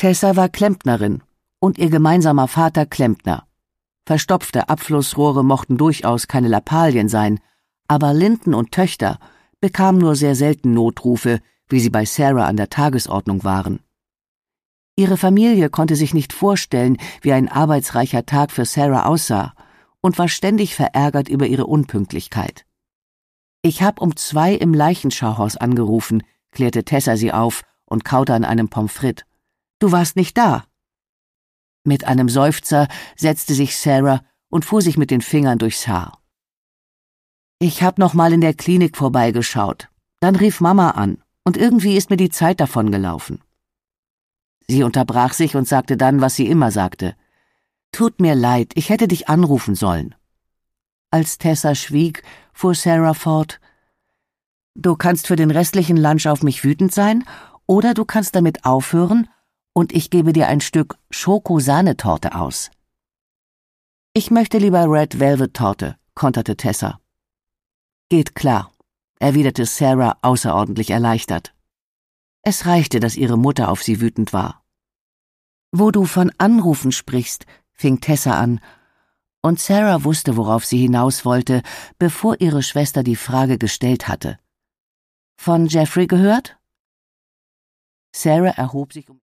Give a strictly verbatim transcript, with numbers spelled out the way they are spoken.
Tessa war Klempnerin und ihr gemeinsamer Vater Klempner. Verstopfte Abflussrohre mochten durchaus keine Lappalien sein, aber Linden und Töchter bekamen nur sehr selten Notrufe, wie sie bei Sarah an der Tagesordnung waren. Ihre Familie konnte sich nicht vorstellen, wie ein arbeitsreicher Tag für Sarah aussah und war ständig verärgert über ihre Unpünktlichkeit. »Ich hab um zwei im Leichenschauhaus angerufen«, klärte Tessa sie auf und kaute an einem Pommes frites. »Du warst nicht da.« Mit einem Seufzer setzte sich Sarah und fuhr sich mit den Fingern durchs Haar. »Ich hab noch mal in der Klinik vorbeigeschaut. Dann rief Mama an und irgendwie ist mir die Zeit davongelaufen.« Sie unterbrach sich und sagte dann, was sie immer sagte. »Tut mir leid, ich hätte dich anrufen sollen.« Als Tessa schwieg, fuhr Sarah fort. »Du kannst für den restlichen Lunch auf mich wütend sein, oder du kannst damit aufhören und ich gebe dir ein Stück Schoko-Sahnetorte aus.« »Ich möchte lieber Red Velvet Torte«, konterte Tessa. »Geht klar«, erwiderte Sarah außerordentlich erleichtert. Es reichte, dass ihre Mutter auf sie wütend war. »Wo du von Anrufen sprichst«, fing Tessa an, und Sarah wusste, worauf sie hinaus wollte, bevor ihre Schwester die Frage gestellt hatte. »Von Jeffrey gehört?« Sarah erhob sich um